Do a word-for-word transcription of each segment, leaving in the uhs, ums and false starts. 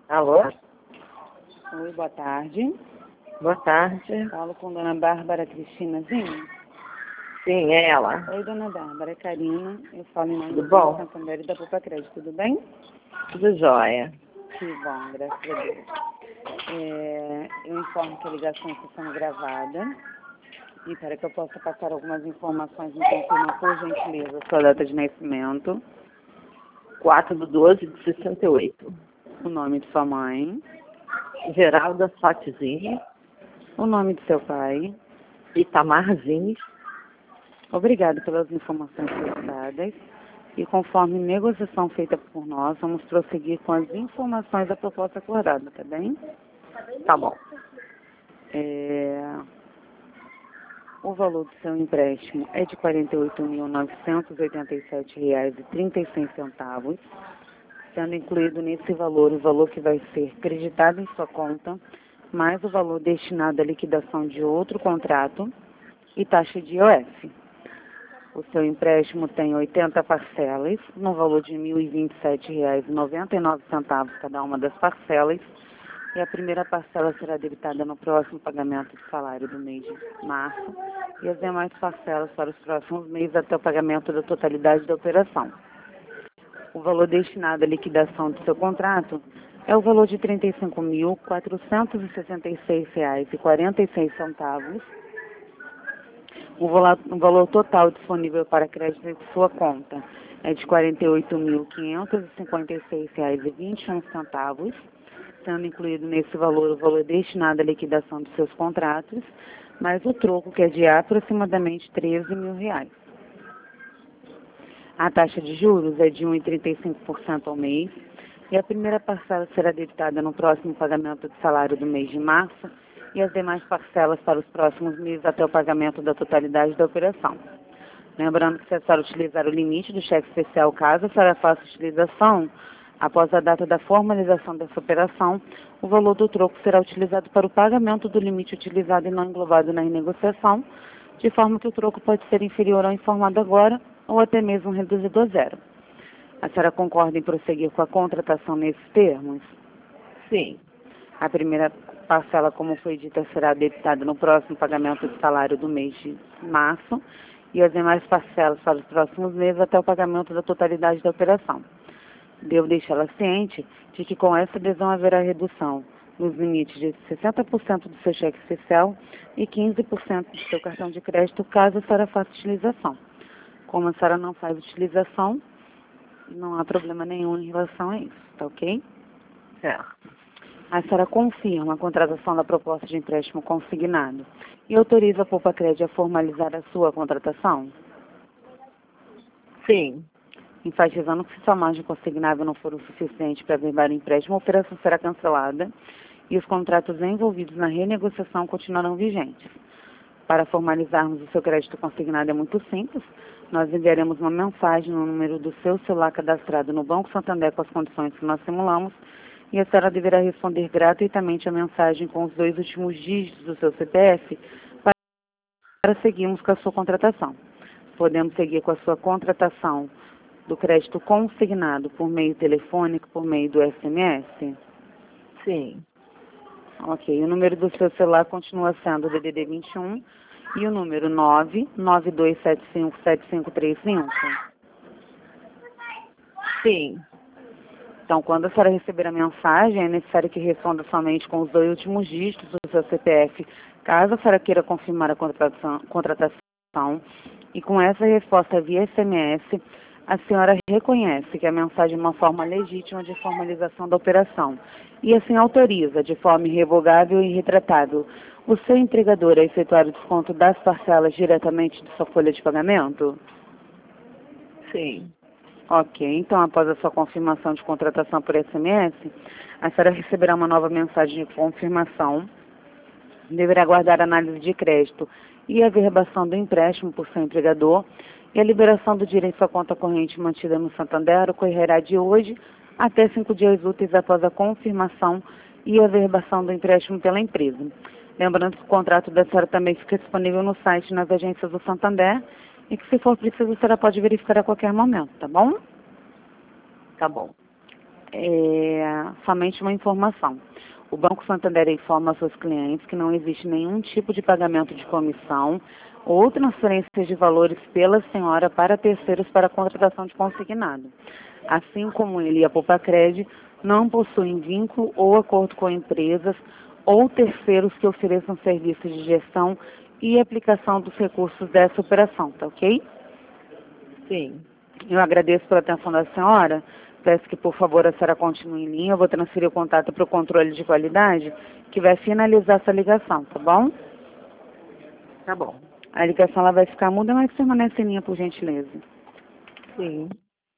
Alô? Oi, boa tarde. Boa tarde. Falo com dona Bárbara Cristinazinho. Sim, é ela. Oi, dona Bárbara, é Karina. Eu falo em nome Tudo do bom? Banco Santander e da Poupa Crédito, tudo bem? Tudo jóia. Que bom, graças a Deus. É, eu informo que a ligação está sendo gravada. E para que eu possa passar algumas informações, me confirma, por gentileza, sua data de nascimento, quatro de doze de sessenta e oito. o nome de sua mãe, Geralda Fatizini, o nome de seu pai. Itamar Zines. Obrigado pelas informações prestadas. E conforme negociação feita por nós, vamos prosseguir com as informações da proposta acordada, tá bem? Tá bom. É, O valor do seu empréstimo é de quarenta e oito mil novecentos e oitenta e sete reais e trinta e seis centavos, sendo incluído nesse valor o valor que vai ser creditado em sua conta, mais o valor destinado à liquidação de outro contrato e taxa de I O F. O seu empréstimo tem oitenta parcelas, no valor de mil e vinte e sete reais e noventa e nove centavos cada uma das parcelas, e a primeira parcela será debitada no próximo pagamento de salário do mês de março, e as demais parcelas para os próximos meses até o pagamento da totalidade da operação. O valor destinado à liquidação do seu contrato é o valor de trinta e cinco mil quatrocentos e sessenta e seis reais e quarenta e seis centavos. O valor, o valor total disponível para crédito em sua conta é de quarenta e oito mil quinhentos e cinquenta e seis reais e vinte e um centavos, sendo incluído nesse valor o valor destinado à liquidação dos seus contratos, mais o troco, que é de aproximadamente treze mil reais. A taxa de juros é de um vírgula trinta e cinco por cento ao mês, e a primeira parcela será debitada no próximo pagamento de salário do mês de março, e as demais parcelas para os próximos meses até o pagamento da totalidade da operação. Lembrando que se a senhora utilizar o limite do cheque especial, caso a senhora faça utilização, após a data da formalização dessa operação, o valor do troco será utilizado para o pagamento do limite utilizado e não englobado na renegociação, de forma que o troco pode ser inferior ao informado agora ou até mesmo reduzido a zero. A senhora concorda em prosseguir com a contratação nesses termos? Sim. A primeira parcela, como foi dita, será debitada no próximo pagamento de salário do mês de março e as demais parcelas para os próximos meses até o pagamento da totalidade da operação. Devo deixá-la ciente de que com essa adesão haverá redução nos limites de sessenta por cento do seu cheque especial e quinze por cento do seu cartão de crédito, caso a senhora faça utilização. Como a senhora não faz utilização, não há problema nenhum em relação a isso, tá ok? Certo. A senhora confirma a contratação da proposta de empréstimo consignado e autoriza a Poupa Crédito a formalizar a sua contratação? Sim. Enfatizando que se sua margem consignável não for o suficiente para averbar o empréstimo, a operação será cancelada e os contratos envolvidos na renegociação continuarão vigentes. Para formalizarmos o seu crédito consignado é muito simples. Nós enviaremos uma mensagem no número do seu celular cadastrado no Banco Santander com as condições que nós simulamos, e a senhora deverá responder gratuitamente a mensagem com os dois últimos dígitos do seu C P F para seguirmos com a sua contratação. Podemos seguir com a sua contratação do crédito consignado por meio telefônico, por meio do S M S? Sim. Ok, o número do seu celular continua sendo o D D D vinte e um e o número nove nove dois sete cinco sete cinco três cinco? Sim. Então, quando a senhora receber a mensagem, é necessário que responda somente com os dois últimos dígitos do seu C P F, caso a senhora queira confirmar a contratação, contratação. E com essa resposta via S M S, a senhora reconhece que a mensagem é uma forma legítima de formalização da operação e assim autoriza, de forma irrevogável e irretratável, o seu entregador a efetuar o desconto das parcelas diretamente de sua folha de pagamento? Sim. Ok, então após a sua confirmação de contratação por S M S, a senhora receberá uma nova mensagem de confirmação, deverá aguardar a análise de crédito e a averbação do empréstimo por seu empregador, e a liberação do dinheiro em sua conta corrente mantida no Santander ocorrerá de hoje até cinco dias úteis após a confirmação e a averbação do empréstimo pela empresa. Lembrando que o contrato da senhora também fica disponível no site nas agências do Santander e que, se for preciso, a senhora pode verificar a qualquer momento, tá bom? Tá bom. é, somente uma informação. O Banco Santander informa aos seus clientes que não existe nenhum tipo de pagamento de comissão ou transferência de valores pela senhora para terceiros para a contratação de consignado. Assim como ele e a Poupa-Cred não possuem vínculo ou acordo com empresas ou terceiros que ofereçam serviços de gestão e aplicação dos recursos dessa operação, tá ok? Sim. Eu agradeço pela atenção da senhora. Peço que, por favor, a senhora continue em linha. Eu vou transferir o contato para o controle de qualidade, que vai finalizar essa ligação, tá bom? Tá bom. A ligação ela vai ficar muda, mas permanece em linha, por gentileza. Sim.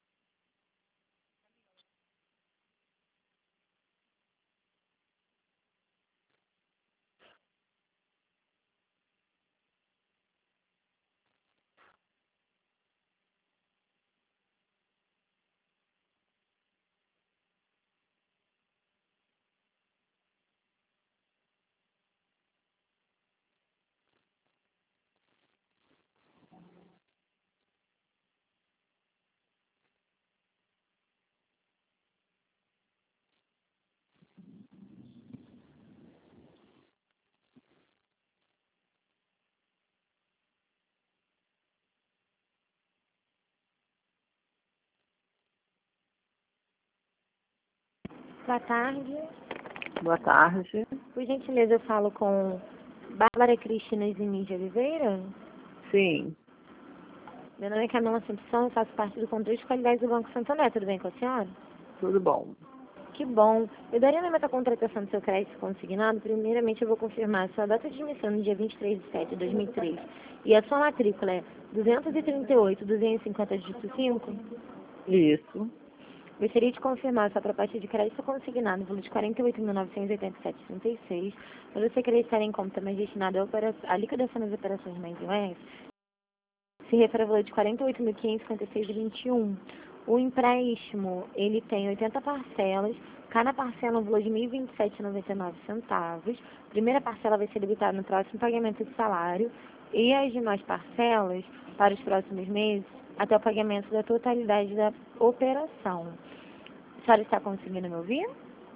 Boa tarde. Boa tarde. Por gentileza, eu falo com Bárbara Cristina Zimir de Oliveira. Sim. Meu nome é Camila Simpson, eu faço parte do controle de qualidade do Banco Santander. Tudo bem com a senhora? Tudo bom. Que bom. Eu daria na meta contratação do seu crédito consignado. Primeiramente, eu vou confirmar a sua data de emissão no dia vinte e três de setembro de dois mil e três. E a sua matrícula é duzentos e trinta e oito, duzentos e cinquenta, dígito cinco? Isso. Gostaria de confirmar sua proposta de crédito consignado no valor de quarenta e oito mil novecentos e oitenta e sete vírgula trinta e seis. Para você querer estar em conta mais destinado à liquidação das operações mais I O S, se refere ao valor de quarenta e oito mil quinhentos e cinquenta e seis vírgula vinte e um. O empréstimo, ele tem oitenta parcelas, cada parcela no valor de mil e vinte e sete reais e noventa e nove centavos. A primeira parcela vai ser debitada no próximo pagamento de salário e as demais parcelas para os próximos meses até o pagamento da totalidade da operação. A senhora está conseguindo me ouvir?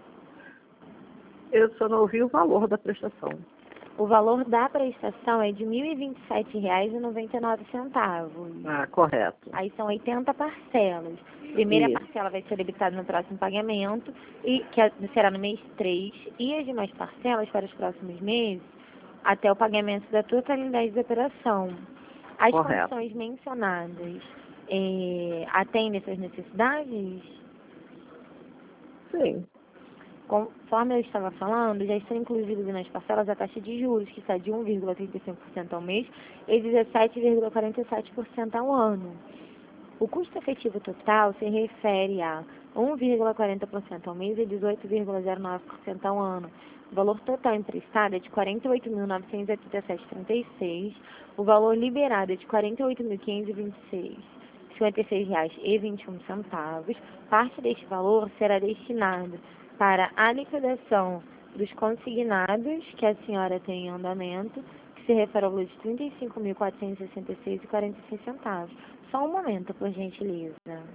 Eu só não ouvi o valor da prestação. O valor da prestação é de mil e vinte e sete reais e noventa e nove centavos. Ah, correto. Aí são oitenta parcelas. Primeira Isso. parcela vai ser debitada no próximo pagamento, e que será no mês três, e as demais parcelas para os próximos meses, até o pagamento da totalidade da operação. As Correto. condições mencionadas eh, atendem essas necessidades? Sim. Conforme eu estava falando, já estão incluídos nas parcelas a taxa de juros, que está de um vírgula trinta e cinco por cento ao mês e dezessete vírgula quarenta e sete por cento ao ano. O custo efetivo total se refere a um vírgula quarenta por cento ao mês e dezoito vírgula zero nove por cento ao ano. O valor total emprestado é de quarenta e oito mil novecentos e oitenta e sete vírgula trinta e seis. O valor liberado é de quarenta e oito mil quinhentos e vinte e seis vírgula cinquenta e seis reais e vinte e um centavos. Parte deste valor será destinado para a liquidação dos consignados que a senhora tem em andamento, que se refere ao valor de trinta e cinco mil quatrocentos e sessenta e seis reais e quarenta e seis centavos. Só um momento, por gentileza.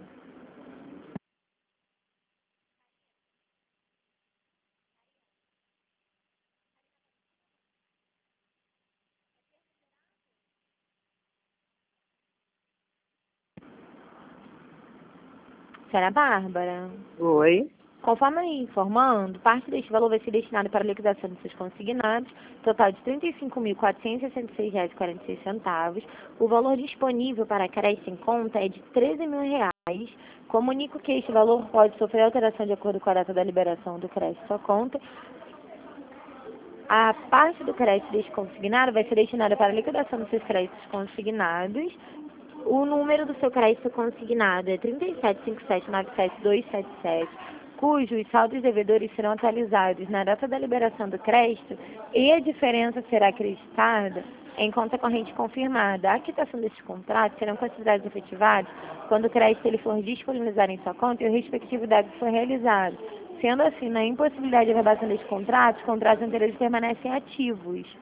Senhora Bárbara, Oi. conforme eu ia informando, parte deste valor vai ser destinado para a liquidação dos seus consignados, total de trinta e cinco mil quatrocentos e sessenta e seis reais e quarenta e seis centavos. O valor disponível para crédito em conta é de treze mil reais. Comunico que este valor pode sofrer alteração de acordo com a data da liberação do crédito à sua conta. A parte do crédito deste consignado vai ser destinada para a liquidação dos seus créditos consignados. O número do seu crédito consignado é trinta e sete cinquenta e sete noventa e sete duzentos e setenta e sete, cujos saldos devedores serão atualizados na data da liberação do crédito e a diferença será acreditada em conta corrente confirmada. A quitação desses contratos serão considerados efetivados quando o crédito ele for disponibilizado em sua conta e o respectivo débito for realizado. Sendo assim, na impossibilidade de averbação desses contratos, os contratos anteriores permanecem ativos.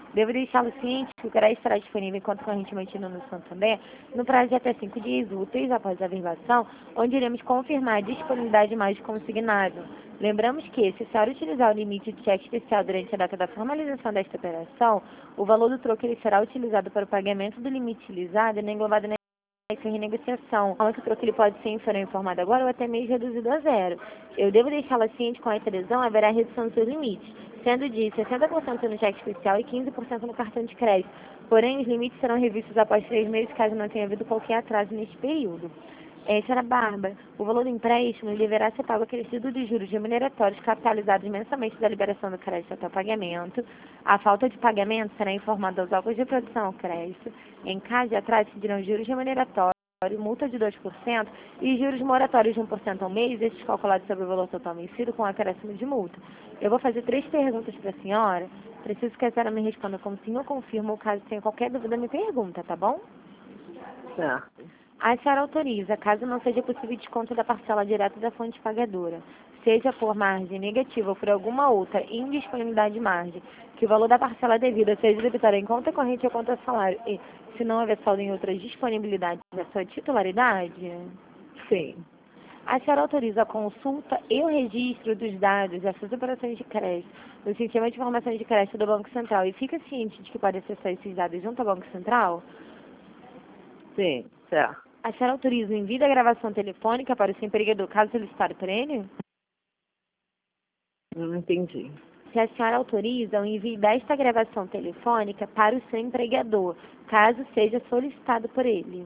Devo deixá-lo ciente que o crédito estará disponível enquanto corrente mantido no Santander no prazo de até cinco dias úteis após a averbação, onde iremos confirmar a disponibilidade mais consignado. Lembramos que, se a senhora utilizar o limite de cheque especial durante a data da formalização desta operação, o valor do troco ele será utilizado para o pagamento do limite utilizado e não englobado na renegociação. O que o troco ele pode ser inferior informado agora ou até mesmo reduzido a zero. Eu devo deixá-la ciente com essa adesão haverá redução dos seus limites, sendo de sessenta por cento no cheque especial e quinze por cento no cartão de crédito. Porém, os limites serão revistos após três meses, caso não tenha havido qualquer atraso neste período. É, senhora Bárbara, o valor do empréstimo deverá ser pago acrescido de juros remuneratórios capitalizados mensalmente da liberação do crédito até o pagamento. A falta de pagamento será informada aos órgãos de produção ao crédito. Em caso de atraso, serão juros remuneratórios, multa de dois por cento e juros moratórios de um por cento ao mês, estes calculados sobre o valor total vencido com acréscimo de multa. Eu vou fazer três perguntas para a senhora. Preciso que a senhora me responda como sim ou confirma, ou caso tenha qualquer dúvida, me pergunta, tá bom? Certo. A senhora autoriza, caso não seja possível desconto da parcela direta da fonte pagadora, seja por margem negativa ou por alguma outra indisponibilidade de margem, que o valor da parcela devida seja debitada em conta corrente ou conta salário e, se não houver saldo em outras disponibilidades da sua titularidade? Sim. A senhora autoriza a consulta e o registro dos dados dessas operações de crédito no Sistema de Informações de Crédito do Banco Central e fica ciente de que pode acessar esses dados junto ao Banco Central? Sim, certo. A senhora autoriza o envio da gravação telefônica para o seu empregador, caso solicitado por ele? Não entendi. Se a senhora autoriza o envio desta gravação telefônica para o seu empregador, caso seja solicitado por ele?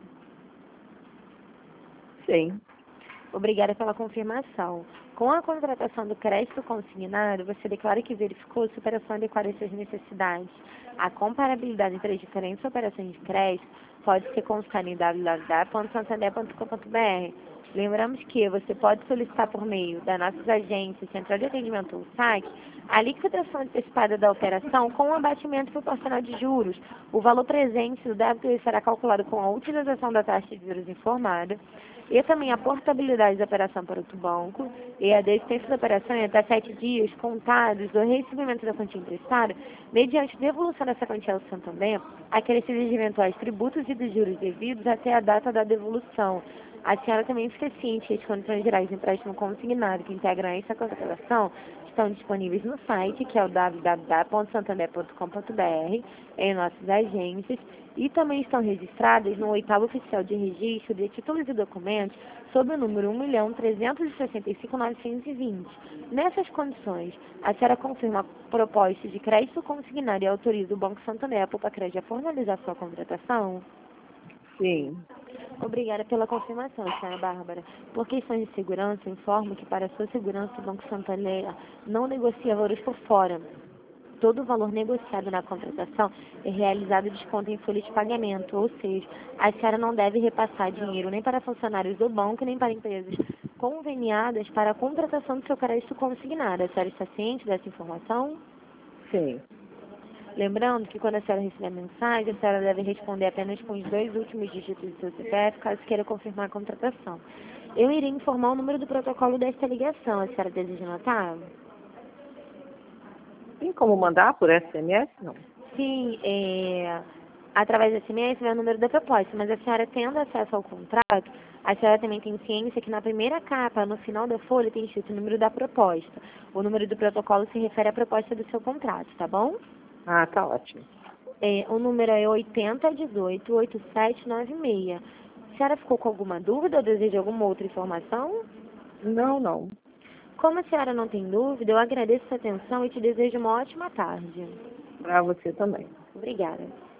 Sim. Obrigada pela confirmação. Com a contratação do crédito consignado, você declara que verificou se a operação adequada às suas necessidades. A comparabilidade entre as diferentes operações de crédito pode ser consultada em w w w ponto santander ponto com ponto b r. Lembramos que você pode solicitar por meio das nossas agências, central de atendimento ou S A C, a liquidação antecipada da operação com um abatimento proporcional de juros. O valor presente do débito será calculado com a utilização da taxa de juros informada e também a portabilidade da operação para outro banco e a desistência da operação em até sete dias contados do recebimento da quantia emprestada, mediante devolução dessa quantia ao Santander, acrescidos de eventuais tributos e dos juros devidos até a data da devolução. A senhora também fica ciente que as condições gerais de empréstimo consignado que integram essa contratação estão disponíveis no site, que é o w w w ponto santander ponto com ponto b r, em nossas agências, e também estão registradas no oitavo oficial de registro de títulos e documentos sob o número um milhão trezentos e sessenta e cinco mil novecentos e vinte. Nessas condições, a senhora confirma a proposta de crédito consignado e autoriza o Banco Santander, a Poupa Crédito, a formalizar sua contratação? Sim. Obrigada pela confirmação, senhora Bárbara. Por questões de segurança, informo que para sua segurança o Banco Santander não negocia valores por fora. Todo o valor negociado na contratação é realizado desconto em folha de pagamento, ou seja, a senhora não deve repassar dinheiro nem para funcionários do banco, nem para empresas conveniadas para a contratação do seu crédito consignado. A senhora está ciente dessa informação? Sim. Lembrando que quando a senhora receber a mensagem, a senhora deve responder apenas com os dois últimos dígitos do seu C P F, caso queira confirmar a contratação. Eu irei informar o número do protocolo desta ligação. A senhora deseja anotar? Tem como mandar por S M S? Não. Sim, é, através do S M S é o número da proposta, mas a senhora tendo acesso ao contrato, a senhora também tem ciência que na primeira capa, no final da folha, tem escrito o número da proposta. O número do protocolo se refere à proposta do seu contrato, tá bom? Ah, tá ótimo. É, o número é oitenta dezoito oitenta e sete noventa e seis. A senhora ficou com alguma dúvida ou deseja alguma outra informação? Não, não. Como a senhora não tem dúvida, eu agradeço a sua atenção e te desejo uma ótima tarde. Para você também. Obrigada.